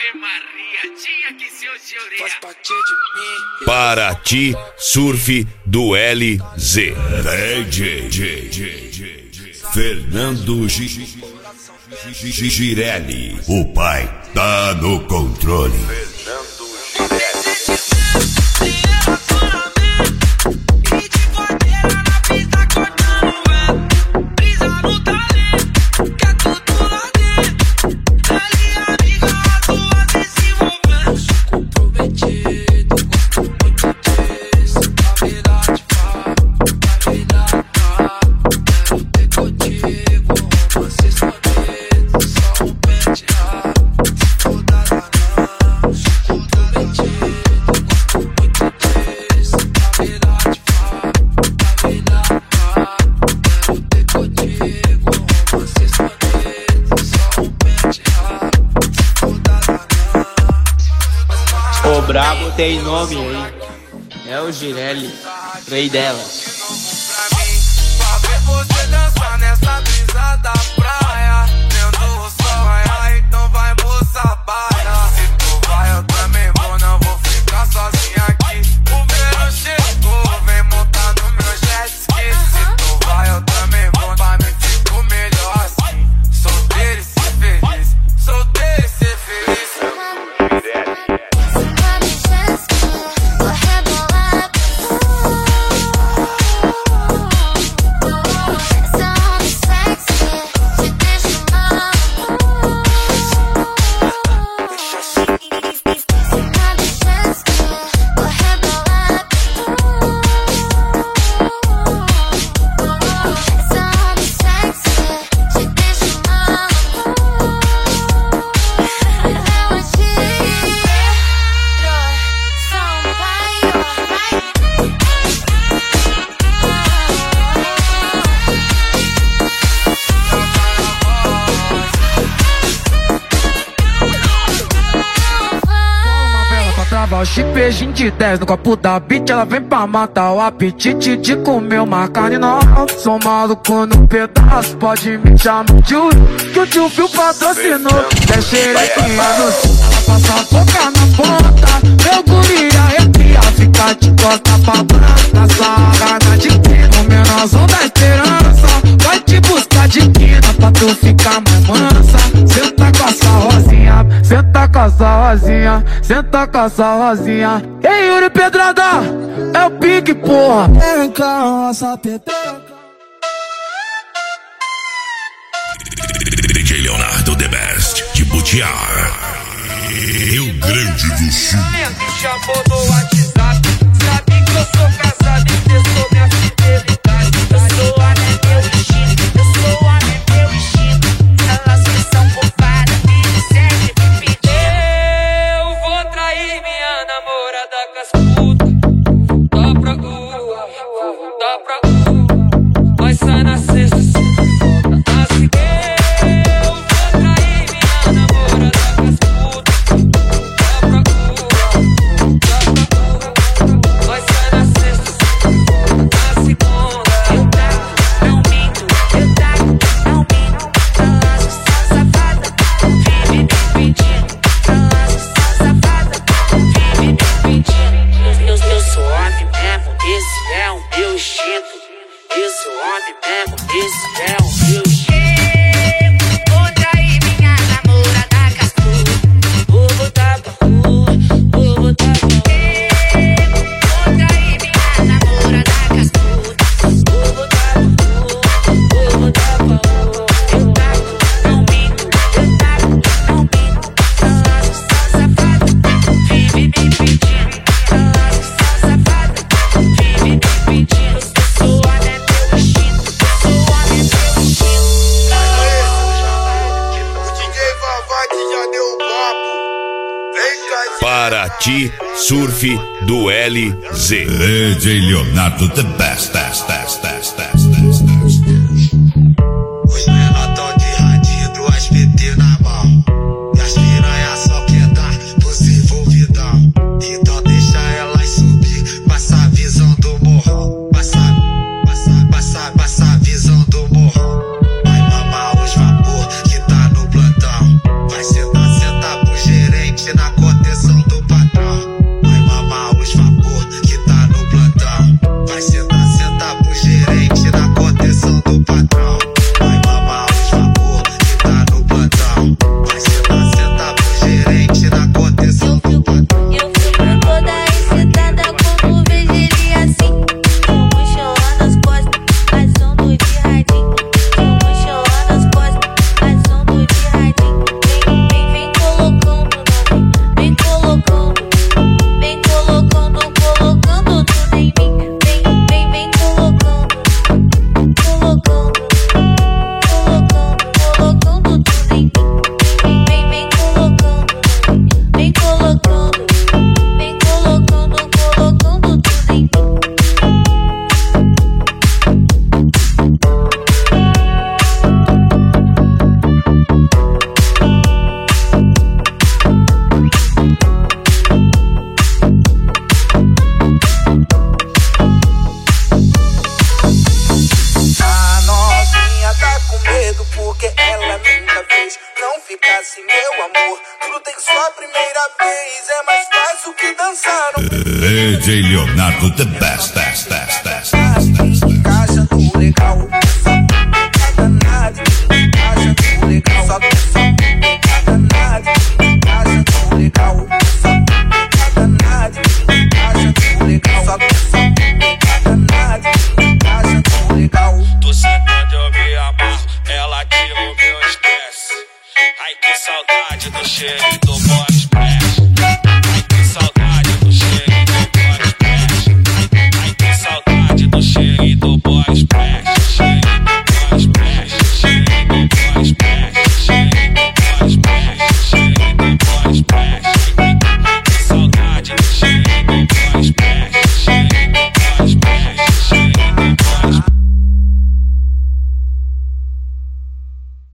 Maria, tinha que ser o Teoria. Faz parte de mim. Paraty Surf do LZ. Fernando Girelli. O pai tá no controle. O brabo tem nome aí, é o Girelli, rei dela. Pra ver você dançar nessa brisa da praia, vendo o sol raiar, então vai moça baia. Se tu vai eu também vou, não vou ficar sozinha aqui. O verão chegou, vem montar no meu jet ski. Se tu vai eu também vou, pra mim fico melhor assim. Solteiro e ser feliz, solteiro e ser feliz. O chipejinho de 10 no copo da beat, ela vem pra matar o apetite de comer uma carne nova. Sou maluco no pedaço, pode me chamar de Uri, que o tio Fio patrocinou. Deixa xerequinha no sul, ela passa a boca na ponta. Meu guri arrepia, fica de costa pra branca. Sarrada de quina, o menorzão da esperança vai te buscar de quina pra tu ficar mais mansa. Senta com essa rosinha, senta com essa rosinha, senta com essa rosinha. Ei, Yuri Pedrada, é o pique, porra. Vem cá, nossa pepeca. DJ Leonardo The Best de Butiar, Rio Grande do Sul. Me chamou no WhatsApp, sabe que eu sou casado e testou minha fidelidade. Eu sou homem, meu destino, eu sou homem, meu destino. Elas que são culpadas, me serve de pedir. Eu vou trair minha namorada cascuda. Dá pra dá pra mas sai na sexta, volta na segunda. Eu vou trair minha namorada cascuda. Dá pra mas sai na sexta, volta na segunda. Eu taco, não minto, eu taco, não minto. Elas que são safadas, vive me pedindo. Elas que são safadas, vive me pedindo. Eu sou homem mesmo, esse é o meu instinto. Eu sou homem mesmo, esse é o meu instinto. Vou trair minha namorada cascuda. Vou botar pra rua, vou botar pra rua. Vou trair minha namorada cascuda. Vou botar pra rua, vou botar pra rua. Eu taco, não minto, eu taco, não minto. Elas que são safadas, vive me pedindo. Elas que são safadas, vive me pedindo. Eu sou homem, meu instinto. Eu sou homem, meu instinto. O DJ Vavá que já deu o papo. Vem cá, Paraty Surf do LZ. DJ Leonardo The Best. os menor tão de radinho, duas PT na mão. E as piranhas só quer dar pros envolvidão. Então deixa elas subir, passa a visão do morrão. Passa a visão do morrão. Vai mamar os vapor que tá no plantão. Vai sentar pro gerente parabéns, é mais fácil que dançar. DJ Leonardo, the best.